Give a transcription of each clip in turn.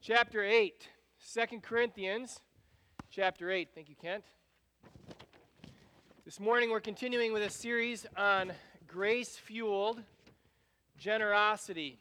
Chapter 8, 2 Corinthians, chapter 8. Thank you, Kent. This morning we're continuing with a series on grace-fueled generosity.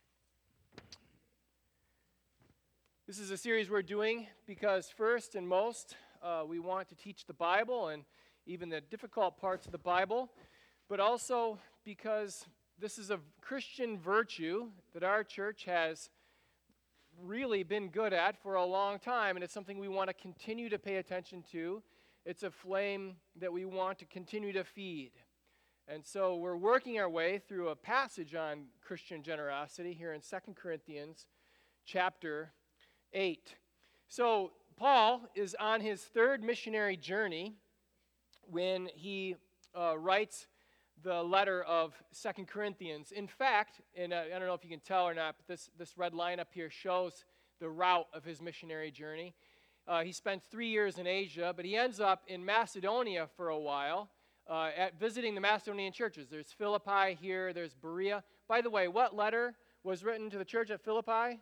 This is a series we're doing because first and most, we want to teach the Bible and even the difficult parts of the Bible, but also because this is a Christian virtue that our church has really been good at for a long time, and it's something we want to continue to pay attention to. It's a flame that we want to continue to feed. And so we're working our way through a passage on Christian generosity here in 2 Corinthians chapter 8. So Paul is on his third missionary journey when he writes the letter of 2 Corinthians. In fact, and I don't know if you can tell or not, but this red line up here shows the route of his missionary journey. He spent 3 years in Asia, but he ends up in Macedonia for a while, at visiting the Macedonian churches. There's Philippi here, there's Berea. By the way, what letter was written to the church at Philippi?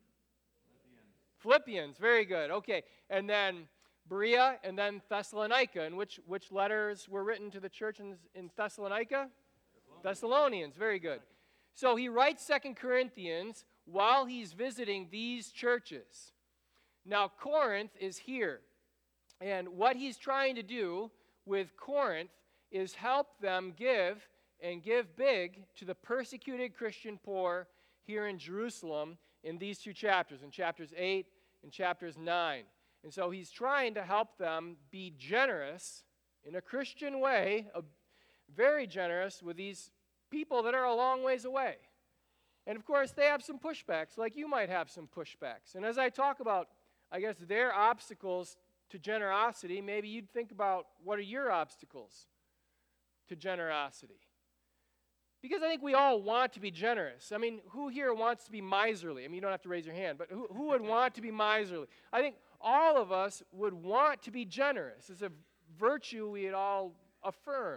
Philippians, very good. Okay, and then Berea, and then Thessalonica. And which letters were written to the church in Thessalonica? Thessalonians, very good. So he writes 2 Corinthians while he's visiting these churches. Now, Corinth is here. And what he's trying to do with Corinth is help them give, and give big, to the persecuted Christian poor here in Jerusalem in these two chapters, in chapters 8 and chapters 9. And so he's trying to help them be generous in a Christian way, very generous with these people that are a long ways away. And of course, they have some pushbacks, like you might have some pushbacks. And as I talk about, I guess, their obstacles to generosity, maybe you'd think about, what are your obstacles to generosity? Because I think we all want to be generous. I mean, who here wants to be miserly? I mean, you don't have to raise your hand, but who would want to be miserly? I think all of us would want to be generous. It's a virtue we'd all affirm.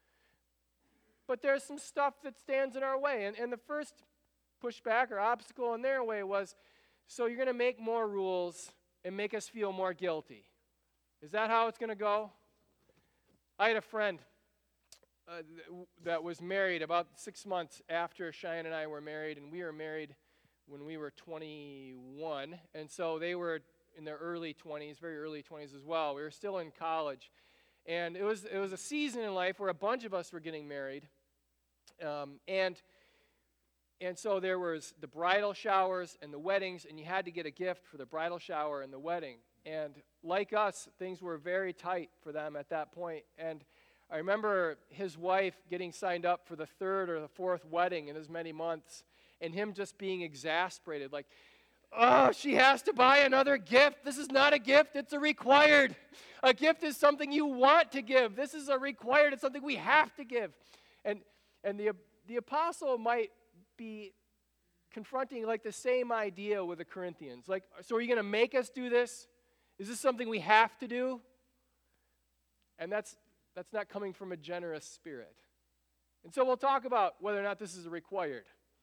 But there's some stuff that stands in our way. And the first pushback or obstacle in their way was, so you're going to make more rules and make us feel more guilty. Is that how it's going to go? I had a friend that was married about 6 months after Cheyenne and I were married, and we were married when we were 21, and so they were in their early 20s, very early 20s as well. We were still in college, and it was a season in life where a bunch of us were getting married, and so there was the bridal showers and the weddings, and you had to get a gift for the bridal shower and the wedding, and like us, things were very tight for them at that point, and I remember his wife getting signed up for the third or the fourth wedding in as many months, and him just being exasperated, like, oh, she has to buy another gift. This is not a gift, it's a required. A gift is something you want to give. This is a required, it's something we have to give. And the apostle might be confronting like the same idea with the Corinthians. Like, so are you going to make us do this? Is this something we have to do? And that's not coming from a generous spirit. And so we'll talk about whether or not this is required.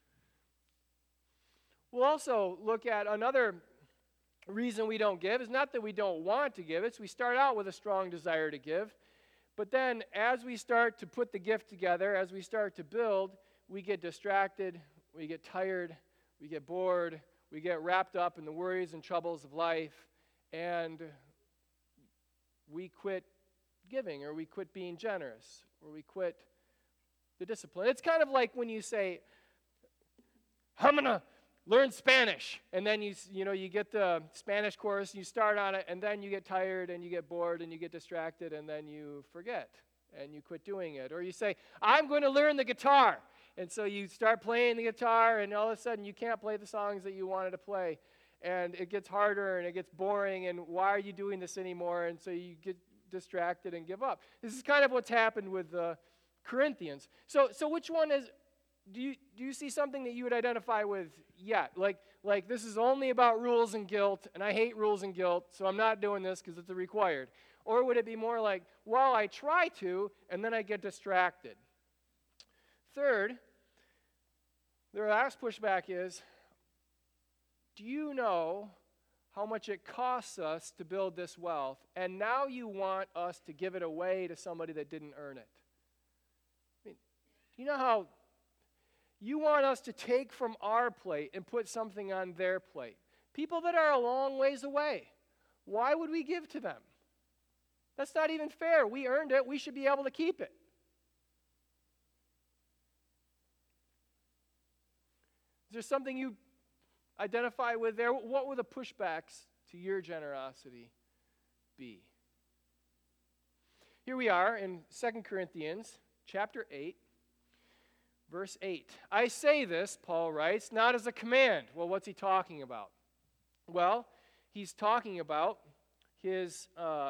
We'll also look at another reason we don't give. It's not that we don't want to give. It's we start out with a strong desire to give. But then as we start to put the gift together, as we start to build, we get distracted, we get tired, we get bored, we get wrapped up in the worries and troubles of life, and we quit giving, or we quit being generous, or we quit the discipline. It's kind of like when you say, I'm going to learn Spanish, and then you get the Spanish course, and you start on it, and then you get tired, and you get bored, and you get distracted, and then you forget, and you quit doing it. Or you say, I'm going to learn the guitar, and so you start playing the guitar, and all of a sudden you can't play the songs that you wanted to play, and it gets harder, and it gets boring, and why are you doing this anymore? And so you get distracted and give up. This is kind of what's happened with the Corinthians. So which one is, do you see something that you would identify with yet? Like this is only about rules and guilt, and I hate rules and guilt, so I'm not doing this because it's a required. Or would it be more like, well, I try to, and then I get distracted? Third, their last pushback is, do you know how much it costs us to build this wealth, and now you want us to give it away to somebody that didn't earn it? I mean, do you know how you want us to take from our plate and put something on their plate? People that are a long ways away. Why would we give to them? That's not even fair. We earned it. We should be able to keep it. Is there something you identify with there? What would the pushbacks to your generosity be? Here we are in 2 Corinthians chapter 8, verse 8. I say this, Paul writes, not as a command. Well, what's he talking about? Well, he's talking about his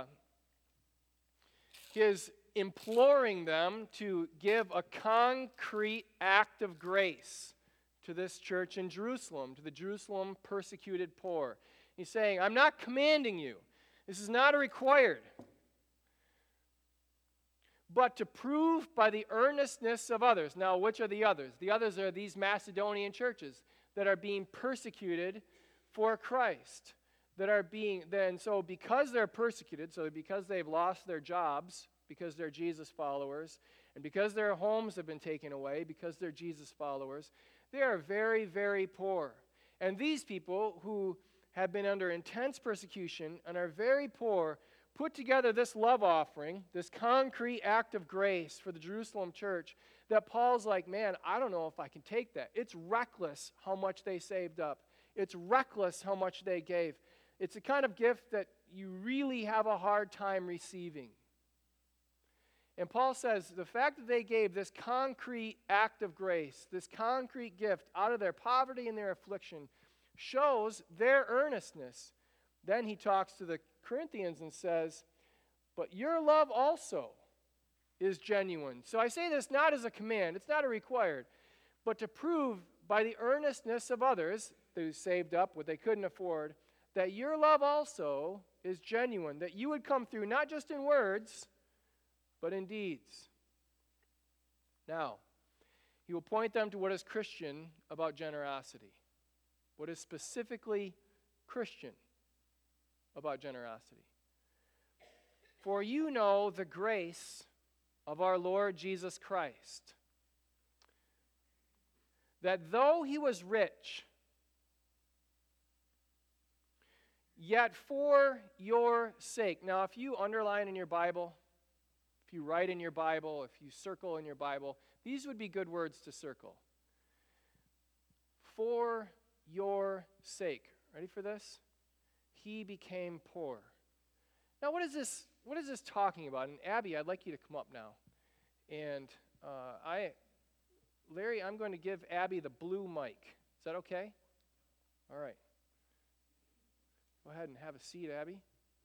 imploring them to give a concrete act of grace to this church in Jerusalem, to the Jerusalem persecuted poor. He's saying, I'm not commanding you. This is not required. But to prove by the earnestness of others. Now, which are the others? The others are these Macedonian churches that are being persecuted for Christ. So because they're persecuted, so because they've lost their jobs, because they're Jesus followers, and because their homes have been taken away, because they're Jesus followers, they are very, very poor. And these people who have been under intense persecution and are very poor put together this love offering, this concrete act of grace for the Jerusalem church that Paul's like, man, I don't know if I can take that. It's reckless how much they saved up. It's reckless how much they gave. It's a kind of gift that you really have a hard time receiving. And Paul says the fact that they gave this concrete act of grace, this concrete gift out of their poverty and their affliction, shows their earnestness. Then he talks to the Corinthians and says, but your love also is genuine. So I say this not as a command, it's not a required, but to prove by the earnestness of others who saved up what they couldn't afford, that your love also is genuine, that you would come through not just in words, but in deeds. Now, he will point them to what is Christian about generosity. What is specifically Christian about generosity. For you know the grace of our Lord Jesus Christ, that though he was rich, yet for your sake. Now, if you underline in your Bible, if you write in your Bible, if you circle in your Bible, these would be good words to circle. For your sake. Ready for this? He became poor. Now, what is this talking about? And Abby, I'd like you to come up now. And Larry, I'm going to give Abby the blue mic. Is that okay? All right. Go ahead and have a seat, Abby.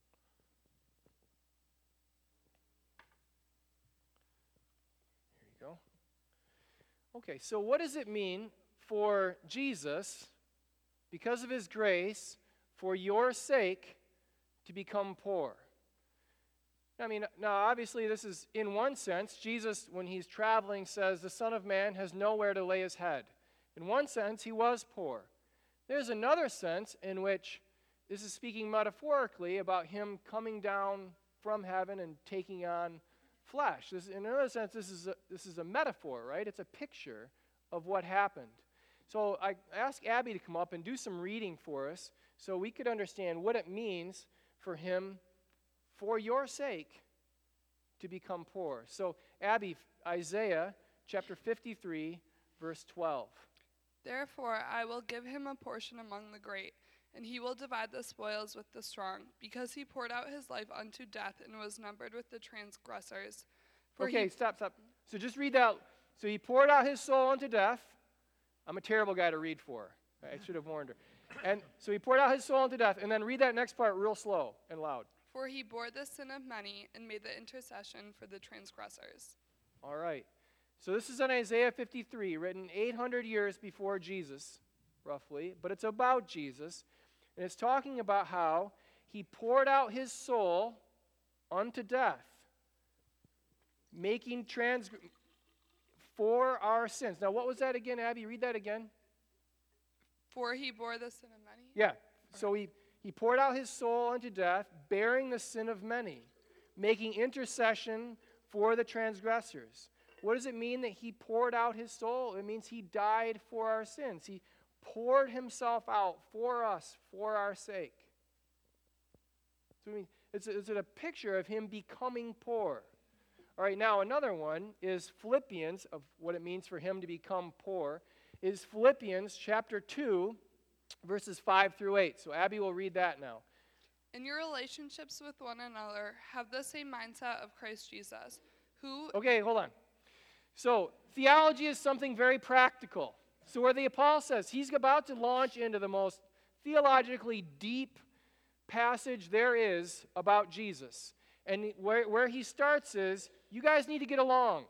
Here you go. Okay, so what does it mean for Jesus, because of his grace, for your sake, to become poor? I mean, now obviously this is, in one sense, Jesus, when he's traveling, says the Son of Man has nowhere to lay his head. In one sense, he was poor. There's another sense in which this is speaking metaphorically about him coming down from heaven and taking on flesh. In another sense, this is a metaphor, right? It's a picture of what happened. So I asked Abby to come up and do some reading for us so we could understand what it means for him, for your sake, to become poor. So Abby, Isaiah chapter 53, verse 12. Therefore I will give him a portion among the great, and he will divide the spoils with the strong, because he poured out his life unto death and was numbered with the transgressors. Stop. So just read that. So he poured out his soul unto death. I'm a terrible guy to read for. I should have warned her. And so he poured out his soul unto death. And then read that next part real slow and loud. For he bore the sin of many and made the intercession for the transgressors. All right. So this is in Isaiah 53, written 800 years before Jesus, roughly. But it's about Jesus. And it's talking about how he poured out his soul unto death, making for our sins. Now, what was that again, Abby? Read that again. For he bore the sin of many? Yeah. So he poured out his soul unto death, bearing the sin of many, making intercession for the transgressors. What does it mean that he poured out his soul? It means he died for our sins. He poured himself out for us, for our sake. So it's a picture of him becoming poor. All right, now another one is Philippians, of what it means for him to become poor, is Philippians chapter 2, verses 5 through 8. So Abby will read that now. In your relationships with one another, have the same mindset of Christ Jesus, who... Okay, hold on. So theology is something very practical. So where the apostle says he's about to launch into the most theologically deep passage there is about Jesus. And where he starts is, you guys need to get along.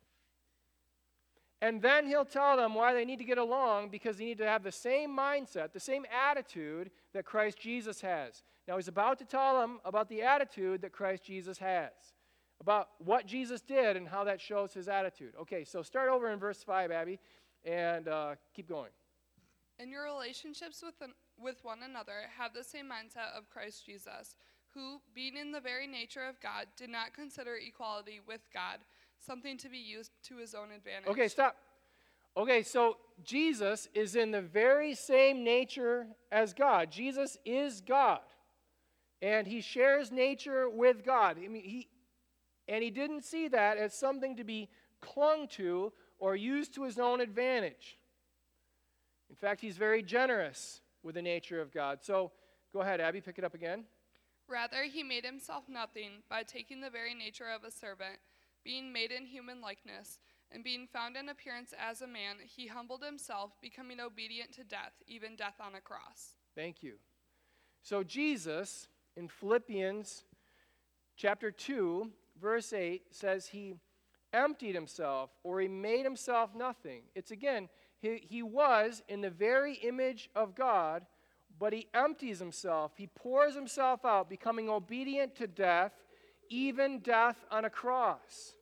And then he'll tell them why they need to get along, because they need to have the same mindset, the same attitude that Christ Jesus has. Now he's about to tell them about the attitude that Christ Jesus has, about what Jesus did and how that shows his attitude. Okay, so start over in verse 5, Abby, and keep going. In your relationships with one another, have the same mindset of Christ Jesus, who, being in the very nature of God, did not consider equality with God something to be used to his own advantage. Okay, stop. Okay, so Jesus is in the very same nature as God. Jesus is God, and he shares nature with God. I mean, he didn't see that as something to be clung to or used to his own advantage. In fact, he's very generous with the nature of God. So go ahead, Abby, pick it up again. Rather, he made himself nothing by taking the very nature of a servant, being made in human likeness, and being found in appearance as a man, he humbled himself, becoming obedient to death, even death on a cross. Thank you. So Jesus, in Philippians chapter 2, verse 8, says he emptied himself, or he made himself nothing. It's again, he was in the very image of God, but he empties himself. He pours himself out, becoming obedient to death, even death on a cross.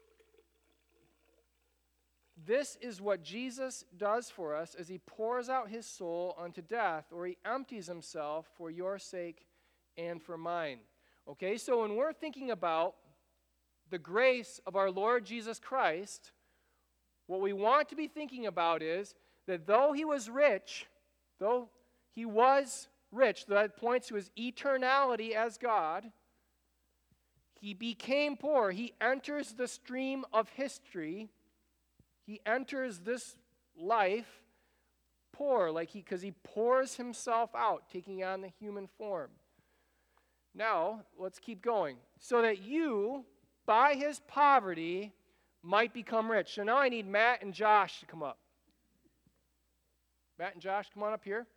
This is what Jesus does for us as he pours out his soul unto death, or he empties himself for your sake and for mine. Okay, so when we're thinking about the grace of our Lord Jesus Christ, what we want to be thinking about is that though he was rich, that points to his eternality as God, he became poor. He enters the stream of history. He enters this life poor, because he pours himself out, taking on the human form. Now, let's keep going. So that you, by his poverty, might become rich. So now I need Matt and Josh to come up. Matt and Josh, come on up here.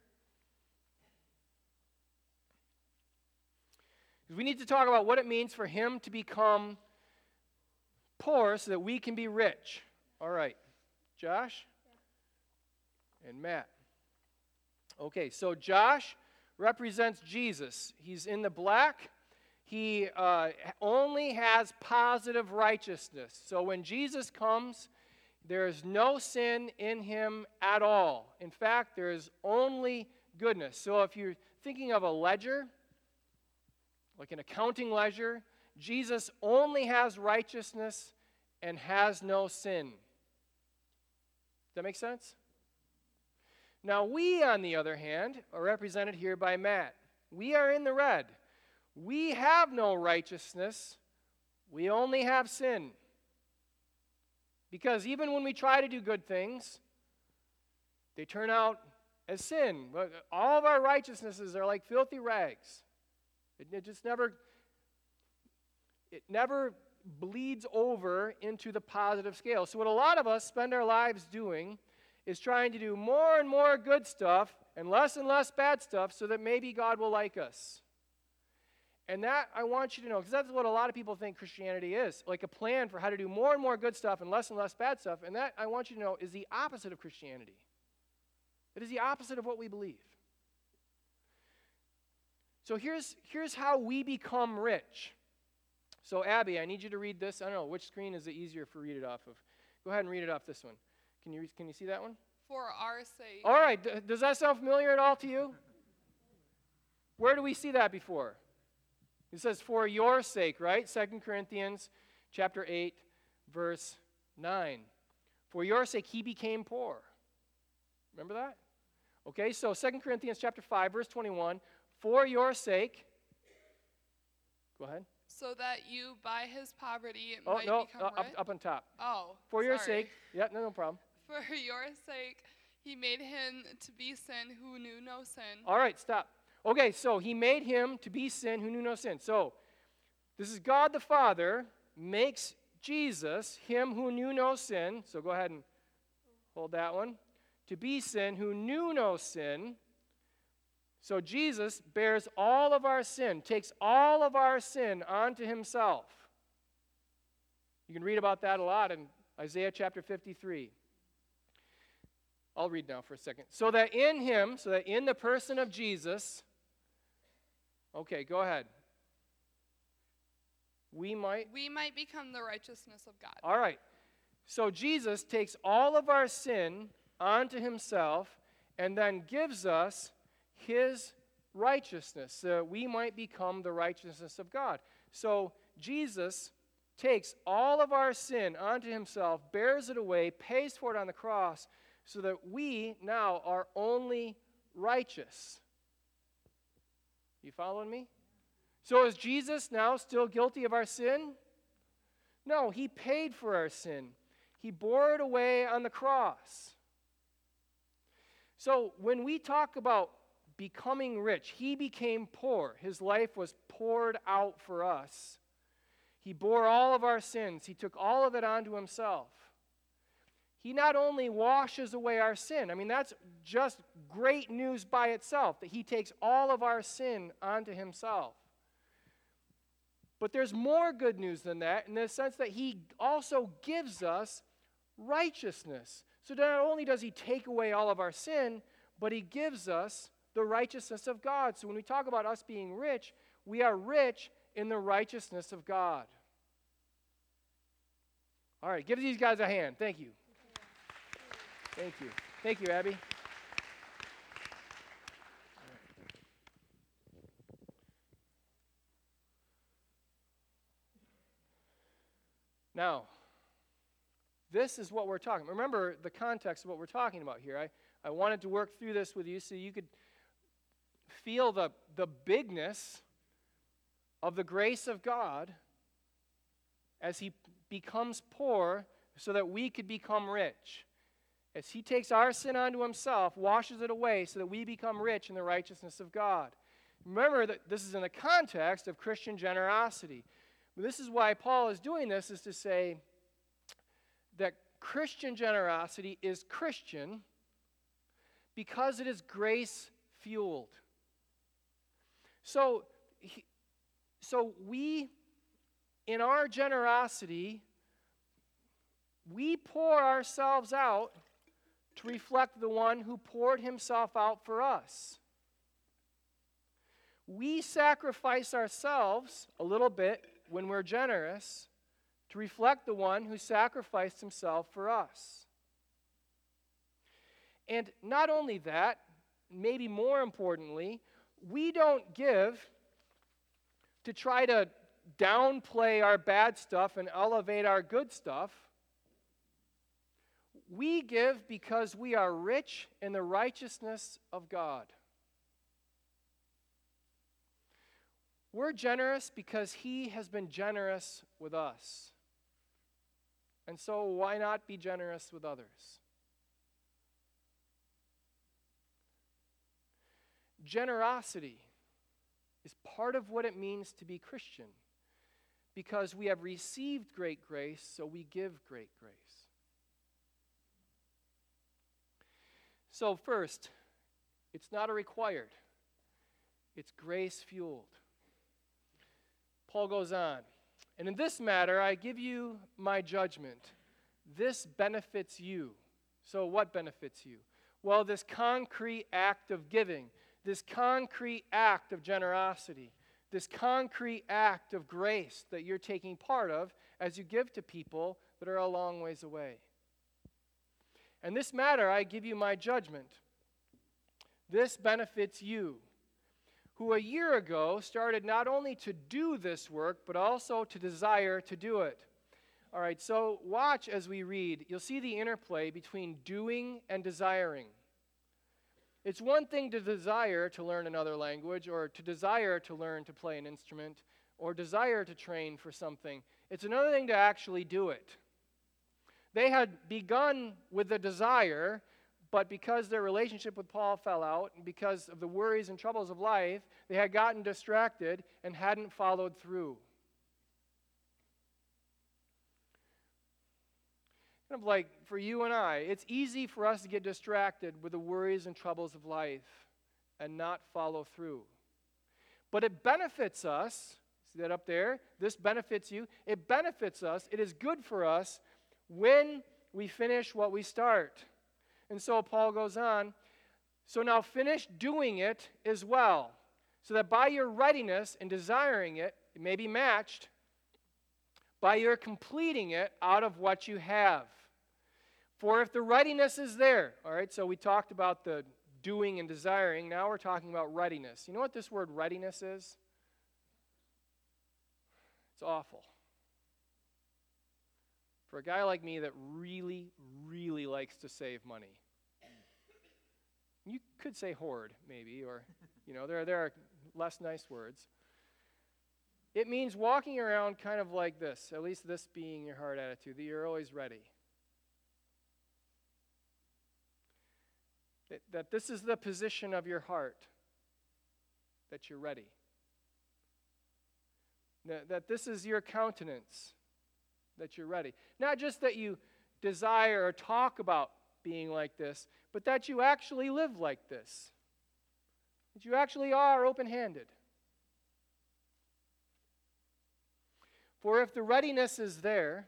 We need to talk about what it means for him to become poor so that we can be rich. All right. Josh? And Matt. Okay, so Josh represents Jesus. He's in the black. He only has positive righteousness. So when Jesus comes, there is no sin in him at all. In fact, there is only goodness. So if you're thinking of a ledger, like an accounting ledger, Jesus only has righteousness and has no sin. Does that make sense? Now we, on the other hand, are represented here by Matt. We are in the red. We have no righteousness. We only have sin. Because even when we try to do good things, they turn out as sin. All of our righteousnesses are like filthy rags. It never bleeds over into the positive scale. So what a lot of us spend our lives doing is trying to do more and more good stuff and less bad stuff so that maybe God will like us. And that I want you to know, because that's what a lot of people think Christianity is, like a plan for how to do more and more good stuff and less bad stuff. And that, I want you to know, is the opposite of Christianity. It is the opposite of what we believe. So here's how we become rich. So Abby, I need you to read this. I don't know, which screen is it easier for read it off of? Go ahead and read it off this one. Can you see that one? For our sake. All right, does that sound familiar at all to you? Where do we see that before? It says, for your sake, right? 2 Corinthians chapter 8, verse 9. For your sake, he became poor. Remember that? Okay, so 2 Corinthians chapter 5, verse 21. For your sake, go ahead. So that you, by his poverty, Oh, might no, become rich. up on top. Oh, For your sorry. sake, yeah, no problem. For your sake, he made him to be sin who knew no sin. All right, stop. Okay, so he made him to be sin who knew no sin. So this is God the Father makes Jesus, him who knew no sin. So go ahead and hold that one. To be sin who knew no sin. So Jesus bears all of our sin, takes all of our sin onto himself. You can read about that a lot in Isaiah chapter 53. I'll read now for a second. So that in the person of Jesus, okay, go ahead. We might become the righteousness of God. All right. So Jesus takes all of our sin onto himself and then gives us his righteousness so that we might become the righteousness of God. So Jesus takes all of our sin onto himself, bears it away, pays for it on the cross so that we now are only righteous. You following me? So is Jesus now still guilty of our sin? No, he paid for our sin. He bore it away on the cross. So when we talk about becoming rich, he became poor. His life was poured out for us. He bore all of our sins. He took all of it onto himself. He not only washes away our sin, I mean, that's just great news by itself, that he takes all of our sin onto himself. But there's more good news than that in the sense that he also gives us righteousness. So not only does he take away all of our sin, but he gives us the righteousness of God. So when we talk about us being rich, we are rich in the righteousness of God. All right, give these guys a hand. Thank you. Thank you. Thank you, Abby. Now, this is what we're talking about. Remember the context of what we're talking about here. I wanted to work through this with you so you could feel the bigness of the grace of God as he becomes poor so that we could become rich. As he takes our sin onto himself, washes it away so that we become rich in the righteousness of God. Remember that this is in the context of Christian generosity. This is why Paul is doing this, is to say that Christian generosity is Christian because it is grace-fueled. So we, in our generosity, we pour ourselves out to reflect the one who poured himself out for us. We sacrifice ourselves a little bit when we're generous to reflect the one who sacrificed himself for us. And not only that, maybe more importantly, we don't give to try to downplay our bad stuff and elevate our good stuff. We give because we are rich in the righteousness of God. We're generous because he has been generous with us. And so why not be generous with others? Generosity is part of what it means to be Christian because we have received great grace, so we give great grace. So first, it's not a required. It's grace-fueled. Paul goes on, and in this matter, I give you my judgment. This benefits you. So what benefits you? Well, this concrete act of giving, this concrete act of generosity, this concrete act of grace that you're taking part of as you give to people that are a long ways away. And this matter I give you my judgment. This benefits you, who a year ago started not only to do this work, but also to desire to do it. All right, so watch as we read. You'll see the interplay between doing and desiring. It's one thing to desire to learn another language, or to desire to learn to play an instrument, or desire to train for something. It's another thing to actually do it. They had begun with the desire, but because their relationship with Paul fell out, and because of the worries and troubles of life, they had gotten distracted and hadn't followed through. Kind of like for you and I, it's easy for us to get distracted with the worries and troubles of life and not follow through. But it benefits us. See that up there? This benefits you. It benefits us. It is good for us when we finish what we start. And so Paul goes on, so now finish doing it as well, so that by your readiness in desiring it, it may be matched by your completing it out of what you have. For if the readiness is there, all right, so we talked about the doing and desiring, now we're talking about readiness. You know what this word readiness is? It's awful. For a guy like me that really, really likes to save money. You could say hoard, maybe, or, there are less nice words. It means walking around kind of like this, at least this being your heart attitude, that you're always ready. That this is the position of your heart, that you're ready. That this is your countenance, that you're ready. Not just that you desire or talk about being like this, but that you actually live like this. That you actually are open-handed. For if the readiness is there,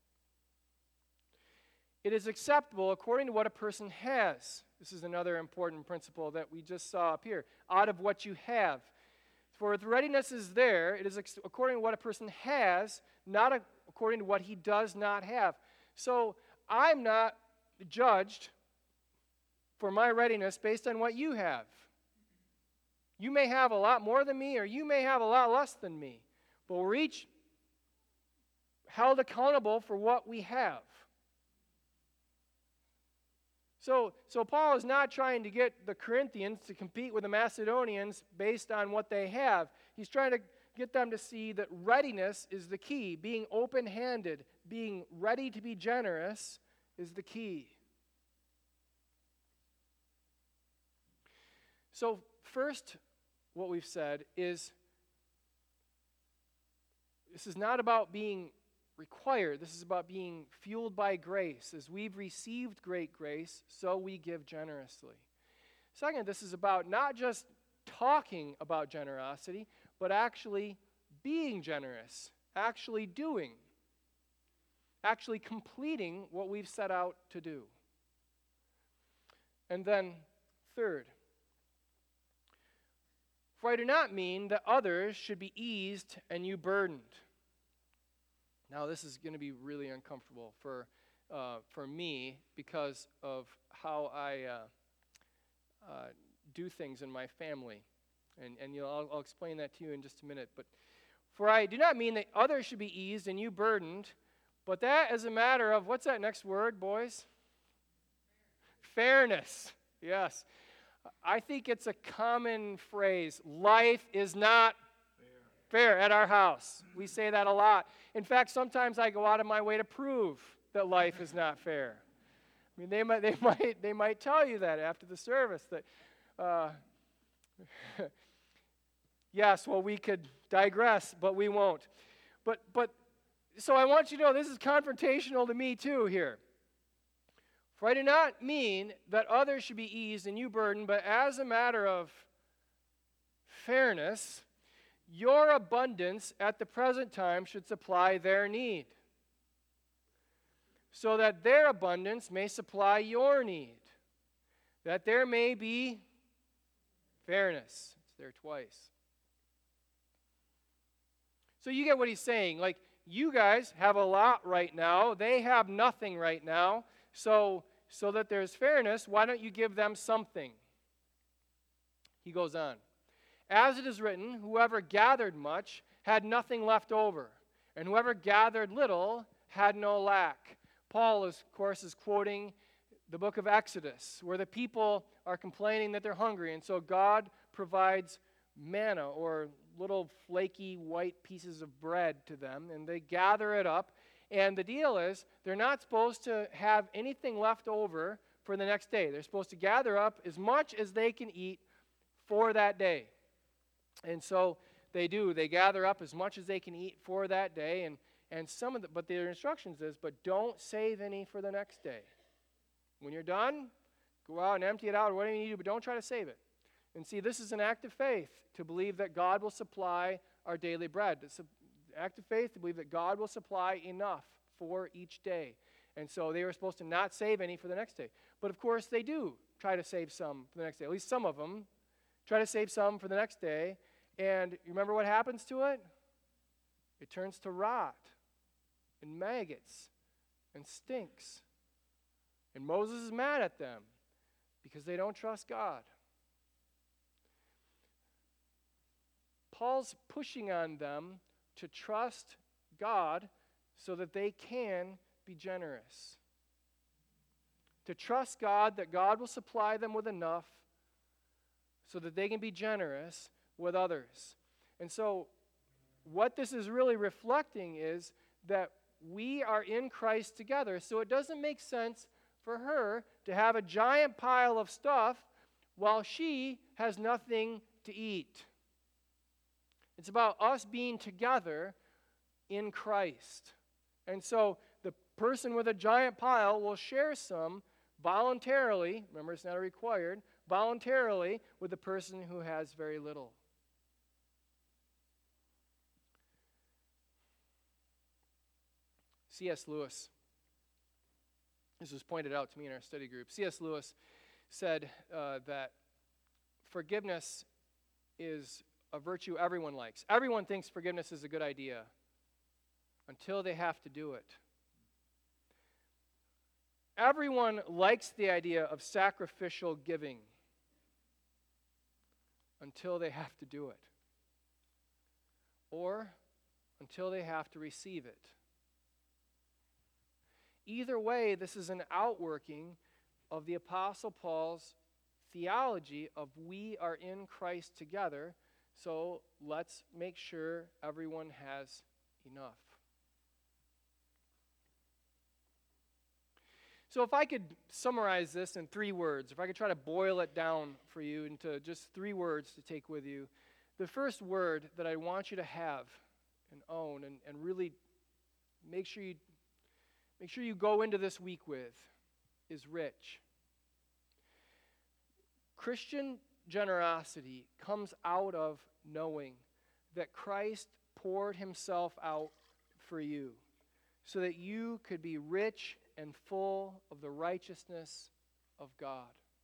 it is acceptable according to what a person has. This is another important principle that we just saw up here. Out of what you have. For if the readiness is there, it is according to what a person has, not according to what he does not have. So I'm not judged for my readiness based on what you have. You may have a lot more than me, or you may have a lot less than me. But we're each held accountable for what we have. So Paul is not trying to get the Corinthians to compete with the Macedonians based on what they have. He's trying to get them to see that readiness is the key. Being open-handed, being ready to be generous is the key. So first, what we've said is this is not about being required. This is about being fueled by grace. As we've received great grace, so we give generously. Second, this is about not just talking about generosity, but actually being generous, actually doing, actually completing what we've set out to do. And then, third, for I do not mean that others should be eased and you burdened. Now, this is going to be really uncomfortable for me because of how I do things in my family. And I'll explain that to you in just a minute. But for I do not mean that others should be eased and you burdened, but that is a matter of, what's that next word, boys? Fairness. Yes. I think it's a common phrase. Life is not fair at our house. We say that a lot. In fact, sometimes I go out of my way to prove that life is not fair. I mean, they might tell you that after the service. That yes, well, we could digress, but we won't. But so I want you to know this is confrontational to me too here. For I do not mean that others should be eased and you burdened, but as a matter of fairness, your abundance at the present time should supply their need, so that their abundance may supply your need, that there may be fairness. It's there twice. So you get what he's saying. Like, you guys have a lot right now. They have nothing right now. So so that there's fairness, why don't you give them something? He goes on. As it is written, whoever gathered much had nothing left over, and whoever gathered little had no lack. Paul, of course, is quoting the book of Exodus, where the people are complaining that they're hungry, and so God provides manna, or little flaky white pieces of bread to them, and they gather it up. And the deal is, they're not supposed to have anything left over for the next day. They're supposed to gather up as much as they can eat for that day. And so they do. They gather up as much as they can eat for that day. And but their instructions is, but don't save any for the next day. When you're done, go out and empty it out, or whatever you need to do, but don't try to save it. And see, this is an act of faith to believe that God will supply our daily bread. It's an act of faith to believe that God will supply enough for each day. And so they were supposed to not save any for the next day. But of course, they do try to save some for the next day. At least some of them try to save some for the next day. And you remember what happens to it? It turns to rot and maggots and stinks. And Moses is mad at them because they don't trust God. Paul's pushing on them to trust God so that they can be generous. To trust God, that God will supply them with enough so that they can be generous with others. And so what this is really reflecting is that we are in Christ together. So it doesn't make sense for her to have a giant pile of stuff while she has nothing to eat. It's about us being together in Christ. And so the person with a giant pile will share some voluntarily, remember it's not a required, voluntarily with the person who has very little. C.S. Lewis, this was pointed out to me in our study group. C.S. Lewis said that forgiveness is a virtue everyone likes. Everyone thinks forgiveness is a good idea until they have to do it. Everyone likes the idea of sacrificial giving until they have to do it, or until they have to receive it. Either way, this is an outworking of the Apostle Paul's theology of we are in Christ together, so let's make sure everyone has enough. So if I could summarize this in 3 words, if I could try to boil it down for you into just 3 words to take with you, the first word that I want you to have and own and really make sure you go into this week with is rich. Christian generosity comes out of knowing that Christ poured himself out for you so that you could be rich and full of the righteousness of God.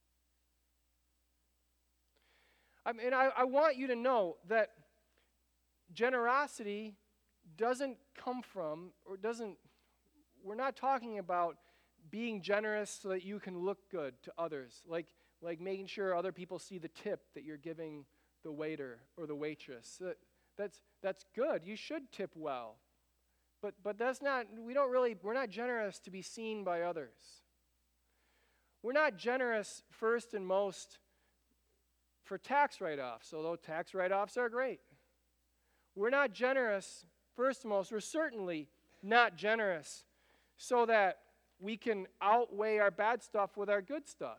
I want you to know that generosity doesn't come from, we're not talking about being generous so that you can look good to others, like making sure other people see the tip that you're giving the waiter or the waitress. That's good. You should tip well. But that's not, we're not generous to be seen by others. We're not generous first and most for tax write-offs, although tax write-offs are great. We're not generous first and most, we're certainly not generous so that we can outweigh our bad stuff with our good stuff.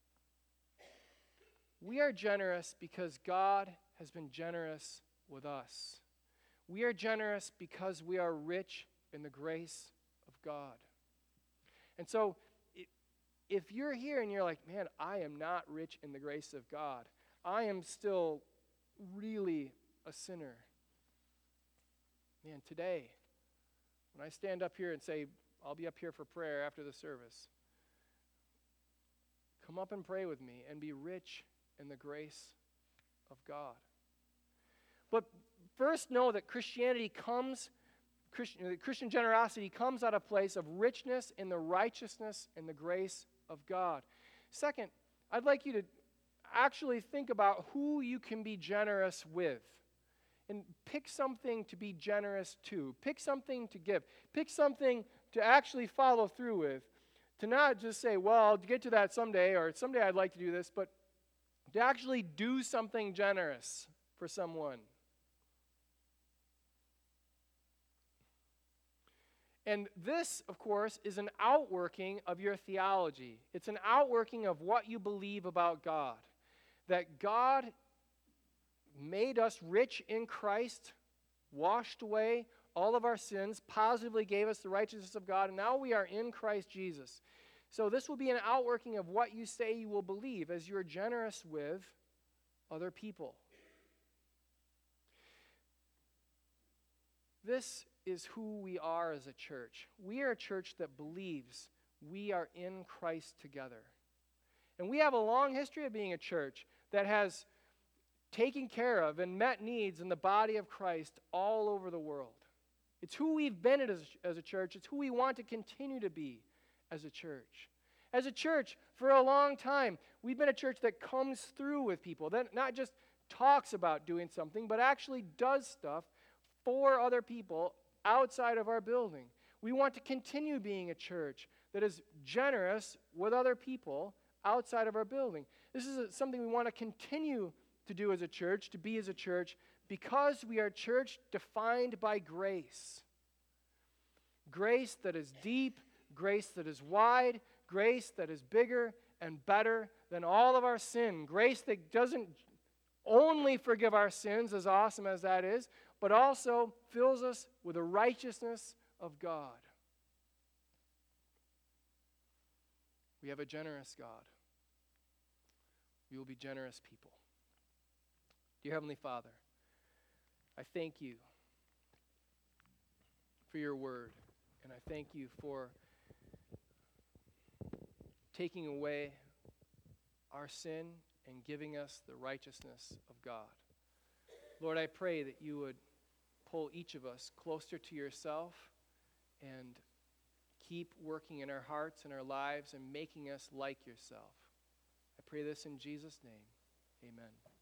We are generous because God has been generous with us. We are generous because we are rich in the grace of God. And so, if you're here and you're like, man, I am not rich in the grace of God, I am still really a sinner. Man, today, when I stand up here and say, I'll be up here for prayer after the service, come up and pray with me and be rich in the grace of God. But first know that Christian generosity comes out of a place of richness in the righteousness and the grace of God. Second, I'd like you to actually think about who you can be generous with. And pick something to be generous to. Pick something to give. Pick something to actually follow through with. To not just say, well, I'll get to that someday, or someday I'd like to do this, but to actually do something generous for someone. And this, of course, is an outworking of your theology. It's an outworking of what you believe about God. That God made us rich in Christ, washed away all of our sins, positively gave us the righteousness of God, and now we are in Christ Jesus. So this will be an outworking of what you say you will believe as you're generous with other people. This is who we are as a church. We are a church that believes we are in Christ together. And we have a long history of being a church that has taken care of and met needs in the body of Christ all over the world. It's who we've been as a church. It's who we want to continue to be as a church. As a church, for a long time, we've been a church that comes through with people, that not just talks about doing something, but actually does stuff for other people outside of our building. We want to continue being a church that is generous with other people outside of our building. This is something we want to continue to do as a church, to be as a church, because we are a church defined by grace. Grace that is deep, grace that is wide, grace that is bigger and better than all of our sin. Grace that doesn't only forgive our sins, as awesome as that is, but also fills us with the righteousness of God. We have a generous God. We will be generous people. Dear Heavenly Father, I thank you for your word, and I thank you for taking away our sin and giving us the righteousness of God. Lord, I pray that you would pull each of us closer to yourself and keep working in our hearts and our lives and making us like yourself. I pray this in Jesus' name. Amen.